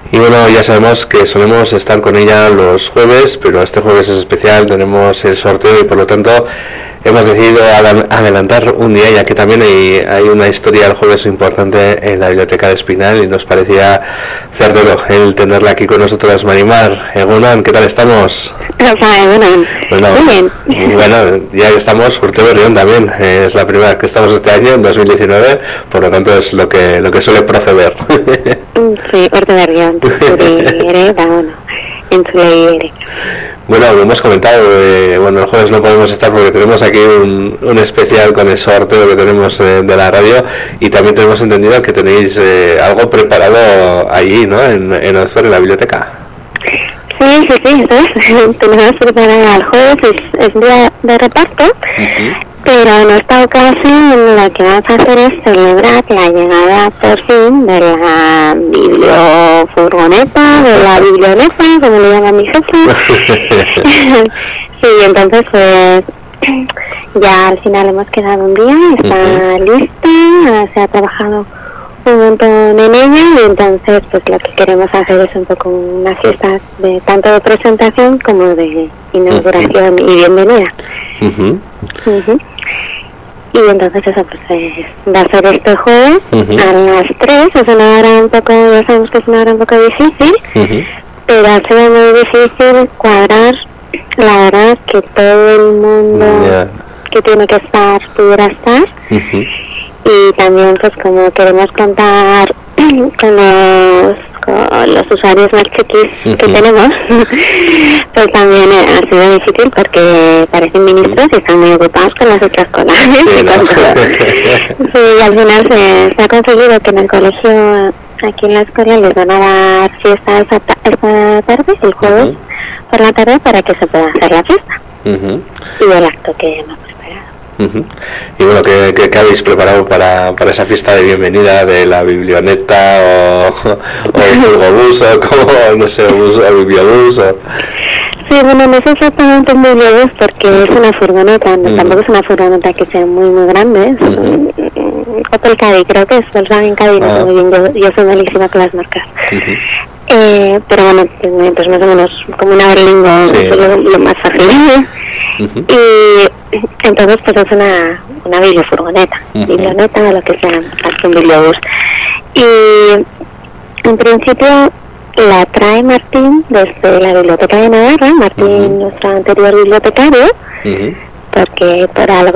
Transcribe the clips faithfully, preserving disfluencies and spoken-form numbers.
Y bueno, ya sabemos que solemos estar con ella los jueves, pero este jueves es especial, tenemos el sorteo y por lo tanto hemos decidido adelantar un día, ya que también hay, hay una historia el jueves importante en la Biblioteca de Espinal y nos parecía certero el tenerla aquí con nosotros. Marimar, Egunon, ¿qué tal estamos? Bueno, bueno, ya estamos, Urte Berrión también, eh, es la primera vez que estamos este año, en dos mil diecinueve, por lo tanto es lo que lo que suele proceder. Sí, Urte Berrión, bueno, lo hemos comentado, eh, bueno, el jueves no podemos estar porque tenemos aquí un, un especial con el sorteo que tenemos eh, de la radio, y también tenemos entendido que tenéis eh, algo preparado allí, ¿no?, en, en Oxford, en la biblioteca. Sí, sí, sí, eso. Tenemos preparado el jueves, es, es día de reparto, uh-huh. Pero en esta ocasión lo que vamos a hacer es celebrar la llegada por fin de la bibliofurgoneta, de la biblioneta, como le llama mi jefe. Sí, entonces pues ya al final hemos quedado un día, está uh-huh. lista, se ha trabajado un montón en ella, y entonces pues lo que queremos hacer es un poco una fiesta de tanto de presentación como de inauguración uh-huh. y bienvenida. Uh-huh. Uh-huh. Y entonces eso pues es, va a ser este jueves uh-huh. a las tres, es una hora un poco, ya sabemos que es una hora un poco difícil, uh-huh. pero ha sido muy difícil cuadrar, la verdad, que todo el mundo yeah. que tiene que estar pudiera estar. Uh-huh. Y también pues como queremos contar con los, con los usuarios más chiquis uh-huh. que tenemos, pues también ha sido difícil porque parecen ministros y están muy ocupados con las otras cosas. Sí, y, ¿no? Sí, y al final se, se ha conseguido que en el colegio, aquí en la escuela, les van a dar fiesta esta, esta tarde, el jueves uh-huh. por la tarde, para que se pueda hacer la fiesta uh-huh. y el acto que hemos preparado. Uh-huh. Y bueno, ¿qué, qué, qué habéis preparado para, para esa fiesta de bienvenida de la biblioneta o, o el furgobús o como, no sé, bus, o bibliobús o... Sí, bueno, no es exactamente un bibliobús porque es una furgoneta, no, uh-huh. tampoco es una furgoneta que sea muy muy grande, es uh-huh. un Opel Caddy, creo que es Volkswagen Caddy, no sé muy bien, yo, yo soy malísima con las marcas. Uh-huh. Eh, pero bueno, pues más o menos como una Berlingo, sí. es lo, lo más fácil. Uh-huh. Y entonces pues es una, una bibliofurgoneta, uh-huh. biblioneta o lo que sea, más que un bibliobús. Y en principio la trae Martín desde la Biblioteca de Navarra, Martín, uh-huh. nuestro anterior bibliotecario, uh-huh. porque por algo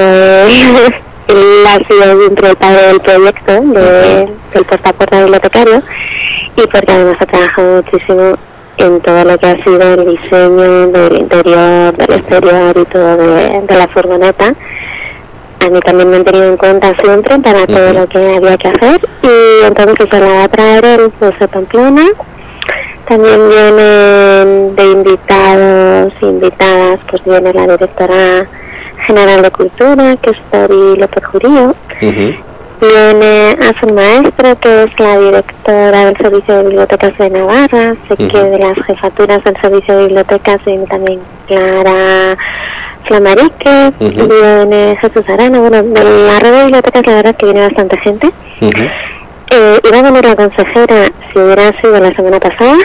él ha sido siempre el padre del proyecto de, uh-huh. del puerta a puerta bibliotecario, y porque además ha trabajado muchísimo en todo lo que ha sido el diseño del interior, del exterior y todo de, de la furgoneta. A mí también me han tenido en cuenta siempre para uh-huh. todo lo que había que hacer, y entonces se la va a traer el Museo Pamplona. También vienen de invitados, invitadas, pues viene la directora general de Cultura, que es Tori López Jurío. Uh-huh. Viene a su maestro, que es la directora del Servicio de Bibliotecas de Navarra. Sé uh-huh. que de las jefaturas del Servicio de Bibliotecas viene también Clara Flamarique, uh-huh. viene Jesús Arana. Bueno, de la red de bibliotecas la verdad que viene bastante gente. Uh-huh. Eh, iba a venir la consejera si hubiera sido la semana pasada,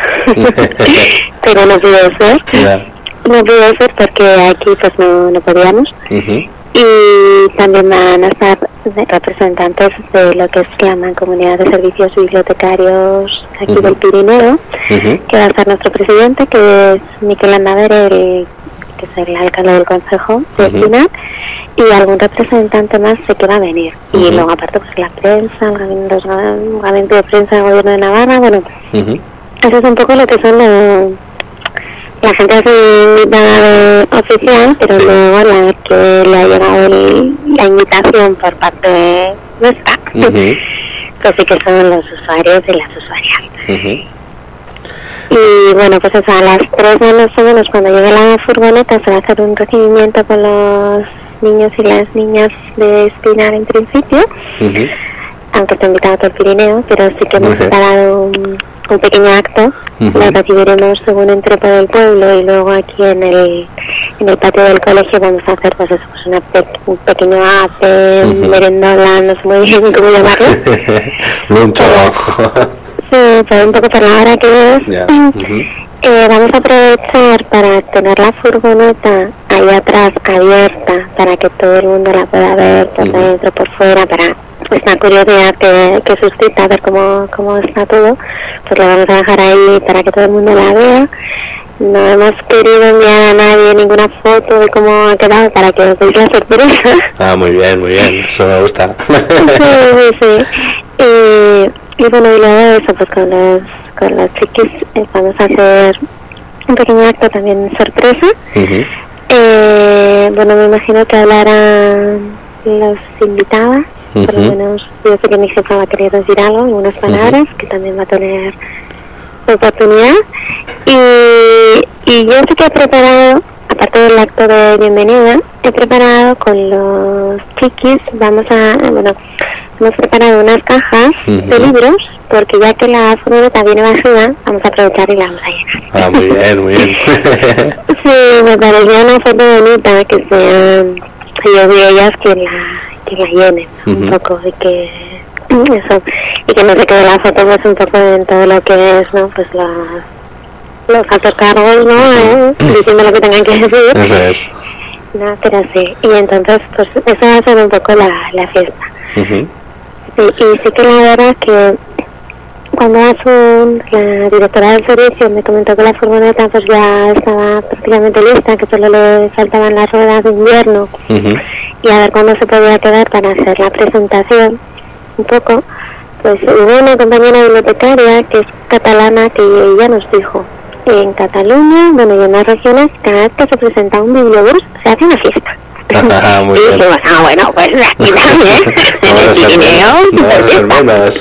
pero no pudo ser. Yeah. No pudo ser porque aquí pues no, no podíamos. Uh-huh. Y también van a estar representantes de lo que es la Mancomunidad de Servicios Bibliotecarios aquí uh-huh. del Pirineo, uh-huh. que va a estar nuestro presidente, que es Miquel Andaver, el, que es el alcalde del Concejo de Espinal, uh-huh. y algún representante más sé que va a venir. Uh-huh. Y luego aparte pues la prensa, el gabinete de prensa del Gobierno de Navarra, bueno, uh-huh. eso es un poco lo que son los... La gente hace invitada de oficial, pero sí. luego la que le ha llegado el, la invitación por parte nuestra, uh-huh. pues sí que son los usuarios y las usuarias. Uh-huh. Y bueno, pues eso, a las tres más o menos cuando llegue la furgoneta se va a hacer un recibimiento con los niños y las niñas de Espinal en principio, uh-huh. aunque está invitado todo el Pirineo, pero sí que hemos preparado uh-huh. un... un pequeño acto, uh-huh. lo recibiremos según entre por el pueblo, y luego aquí en el en el patio del colegio vamos a hacer pues eso, pues una pe- un pequeño ate, uh-huh. merendola, no sé muy bien cómo llamarlo. Un trabajo. Sí, pues un poco por la hora que es. Yeah. Uh-huh. Eh, vamos a aprovechar para tener la furgoneta ahí atrás abierta para que todo el mundo la pueda ver por uh-huh. dentro, por fuera, para pues la curiosidad que, que suscita ver cómo, cómo está todo, pues la vamos a dejar ahí para que todo el mundo la vea. No hemos querido enviar a nadie ninguna foto de cómo ha quedado para que os deis la sorpresa. Ah, muy bien, muy bien, eso me gusta. Sí, sí, sí. Y, y bueno, y luego eso, pues con los, con los chiquis eh, vamos a hacer un pequeño acto también sorpresa. Uh-huh. Eh, bueno, me imagino que hablarán los invitados. Uh-huh. Por lo menos yo sé que mi jefa va a querer decir algo, algunas palabras, uh-huh. que también va a tener oportunidad. Y, y yo sé que he preparado, aparte del acto de bienvenida, he preparado con los chiquis, vamos a, bueno, hemos preparado unas cajas uh-huh. de libros, porque ya que la furgoneta viene vacía, vamos a aprovechar y la vamos a llenar. Ah, muy bien, muy bien. Sí, me pareció una foto bonita, que sean ellos y ellas que la, que la llenen uh-huh. un poco, y que eso, y que no se quede la foto pues un poco en todo lo que es, ¿no? Pues la... los altos cargos, ¿no? Uh-huh. ¿Eh? Diciendo lo que tengan que decir. Eso es. No, pero sí. Y entonces, pues, eso va a ser un poco la, la fiesta. Uh-huh. Y, y sí que la verdad que cuando un, la directora del servicio me comentó que la furgoneta pues ya estaba prácticamente lista, que solo le faltaban las ruedas de invierno, uh-huh. y a ver cuándo se podía quedar para hacer la presentación, un poco, pues hubo una compañera bibliotecaria que es catalana que ella nos dijo: en Cataluña, bueno, y en las regiones, cada vez que se presenta un bibliobús, se hace una fiesta. Ah, muy y bien. dijimos, ah, bueno, pues aquí también, en el Pirineo. No vas a ser menos.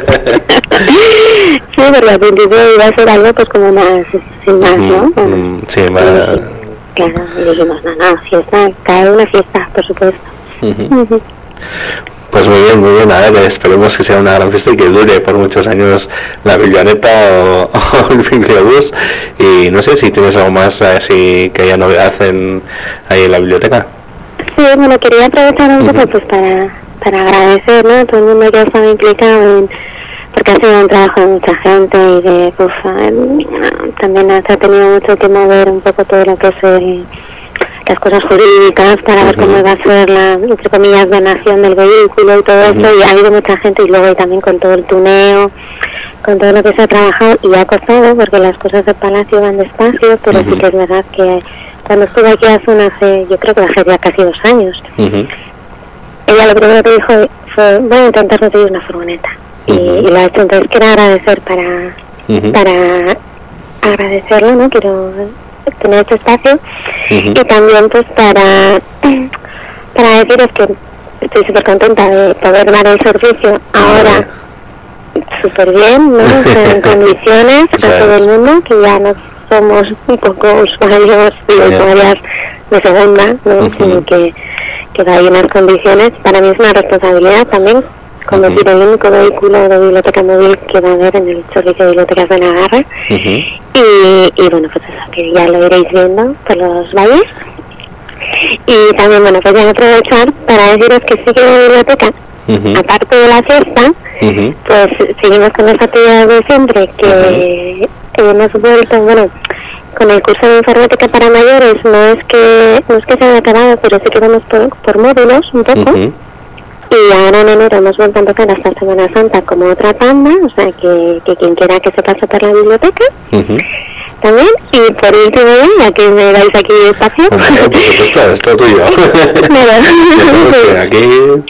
Sí, porque al principio iba a ser algo pues como más, sin más, ¿no? Mm, mm, sí, más... Claro, y dijimos, no, no, fiesta, cada una fiesta, por supuesto. Uh-huh. Uh-huh. Pues muy bien, muy bien, a ver, esperemos que sea una gran fiesta y que dure por muchos años la Biblioneta o, o el Bibliobús. Y no sé si tienes algo más así que haya novedad en, ahí en la biblioteca. Sí, bueno, quería aprovechar un poco uh-huh. pues para, para agradecer, ¿no?, a todo el mundo que ha estado implicado en, porque ha sido un trabajo de mucha gente y de, pues, eh, también se ha tenido mucho que mover un poco todo lo que es el... las cosas jurídicas para uh-huh. ver cómo va a ser la, entre comillas, donación del vehículo y todo uh-huh. eso, y ha habido mucha gente, y luego y también con todo el tuneo, con todo lo que se ha trabajado, y ha costado porque las cosas del Palacio van despacio, pero uh-huh. sí que es verdad que cuando estuve aquí hace, una, hace yo creo que hace ya casi dos años, uh-huh. ella lo primero que dijo fue: voy a intentar conseguir una furgoneta, uh-huh. y, y lo ha hecho. Entonces quiero agradecer para, uh-huh. para agradecerlo, ¿no? Quiero tener este espacio, uh-huh. y también pues para para deciros que estoy súper contenta de poder dar el servicio ahora súper bien, ¿no? En condiciones a todo el mundo, que ya no somos un poco usuarios y usuarias de segunda, ¿no? Uh-huh. Sino que, que hay unas condiciones. Para mí es una responsabilidad también conducir uh-huh. el único vehículo de biblioteca móvil que va a haber en el servicio de bibliotecas de Navarra. Uh-huh. y, y bueno, pues eso, que ya lo iréis viendo por los valles. Y también, bueno, pues voy a aprovechar para deciros que sí que la biblioteca, uh-huh. aparte de la fiesta, uh-huh. pues seguimos con las actividades de siempre, que uh-huh. hemos vuelto, bueno, con el curso de informática para mayores, no es que no es que se haya acabado, pero sí que vamos por, por módulos un poco. Uh-huh. Y ahora en enero hemos vuelto a empezar hasta Semana Santa como otra tanda, o sea que, que quien quiera que se pase por la biblioteca uh-huh. también. Y por último, ya que me dais aquí espacio, bueno, por supuesto, es todo tuyo. Aquí.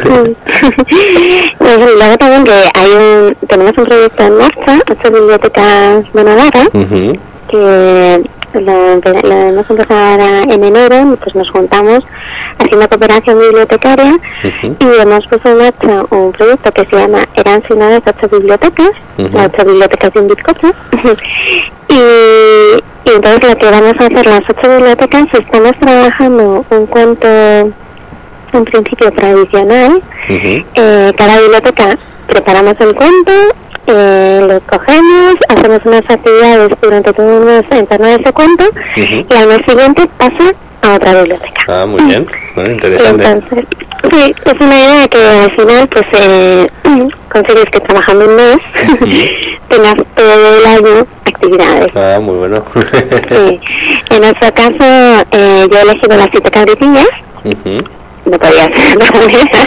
Pues luego también que hay un, tenemos un proyecto en marcha, ocho bibliotecas de Navarra, uh-huh. que lo, lo hemos empezado ahora en enero, pues nos juntamos haciendo cooperación bibliotecaria, uh-huh. y hemos puesto en marcha un proyecto que se llama Eran una vez ocho bibliotecas, uh-huh. las ocho bibliotecas de un bizcocho, y, y entonces lo que vamos a hacer las ocho bibliotecas, estamos trabajando un cuento en principio tradicional, uh-huh. eh, cada biblioteca preparamos el cuento, eh, lo cogemos, hacemos unas actividades durante todo un mes en torno a ese cuento, uh-huh. y al mes siguiente pasa a otra biblioteca. Ah, muy bien, bueno, interesante. Entonces, sí, es una idea que al final, pues, eh, consigues que trabajando un mes uh-huh. tengas todo el año actividades. Ah, muy bueno. Sí. En nuestro caso, eh, yo he elegido las siete cabritillas. Uh-huh. No podía ser de otra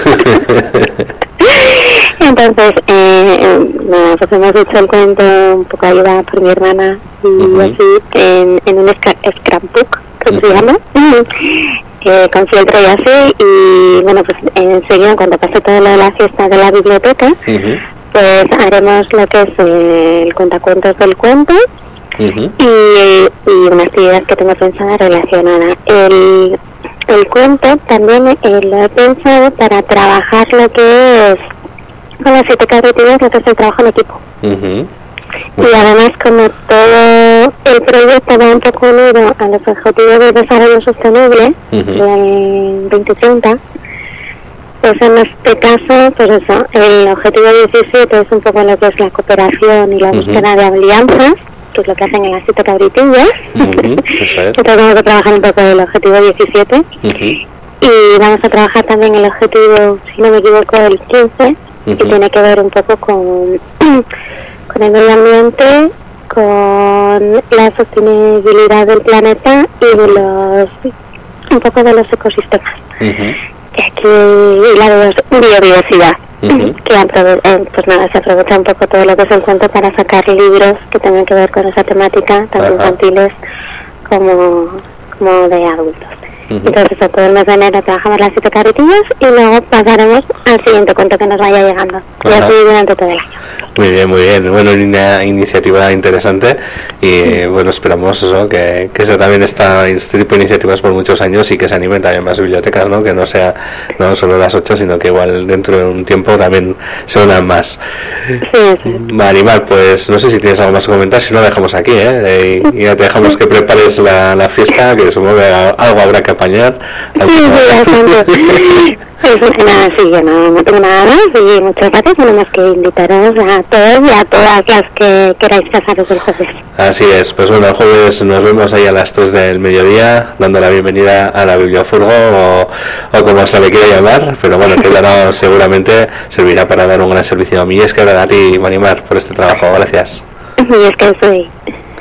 manera. Entonces, eh, nada, pues hemos hecho el cuento un poco ayudada por mi hermana y uh-huh. así en, en un scra- scrapbook, creo uh-huh. que se llama, eh, con fieltro y así. Y bueno, pues enseguida, cuando pase todo lo de la fiesta de la biblioteca, uh-huh. pues haremos lo que es eh, el cuentacuentos del cuento. Uh-huh. y, y una actividad que tengo pensada relacionada. El, el cuento también eh, lo he pensado para trabajar lo que es con las siete cabritillas, lo que es el trabajo en equipo. Uh-huh. Y además, como todo el proyecto va un poco unido a los objetivos de desarrollo sostenible uh-huh. del veinte treinta, pues en este caso, pues eso, el objetivo diecisiete es un poco lo que es la cooperación y la búsqueda uh-huh. de alianzas, que es lo que hacen en las siete cabritillas. Uh-huh. Entonces vamos a trabajar un poco el objetivo diecisiete uh-huh. y vamos a trabajar también el objetivo, si no me equivoco, el quince, uh-huh. que tiene que ver un poco con, con el medio ambiente, con la sostenibilidad del planeta y de los un poco de los ecosistemas. Uh-huh. Y aquí la biodiversidad. Uh-huh. Que aprove- eh, pues nada, se aprovecha un poco todo lo que es el cuento para sacar libros que tengan que ver con esa temática, tanto uh-huh. infantiles como, como de adultos. Uh-huh. Entonces, a todo el mes de enero trabajamos las siete cabritillas y luego pasaremos al siguiente cuento que nos vaya llegando. Uh-huh. Y así durante todo el año. Muy bien, muy bien. Bueno, una iniciativa interesante y uh-huh. bueno, esperamos eso, que, que sea también esta este tipo de iniciativas por muchos años y que se animen también más bibliotecas, ¿no? Que no sea no solo las ocho, sino que igual dentro de un tiempo también se unan más. Sí, sí. Marimar, pues no sé si tienes algo más que comentar, si no dejamos aquí, ¿eh? Y, y ya te dejamos que prepares la, la fiesta, que supongo que algo habrá que apañar. Sí, sí, pues nada, sí, yo no, no tengo nada más y muchas gracias. Tenemos que invitaros a todos y a todas las que queráis pasaros el jueves. Así es, pues bueno, el jueves nos vemos ahí a las tres del mediodía, dando la bienvenida a la Bibliofurgo o, o como se le quiera llamar, pero bueno, que no, seguramente servirá para dar un gran servicio a mí. Es que a ti, Marimar, por este trabajo, gracias. Y es que soy.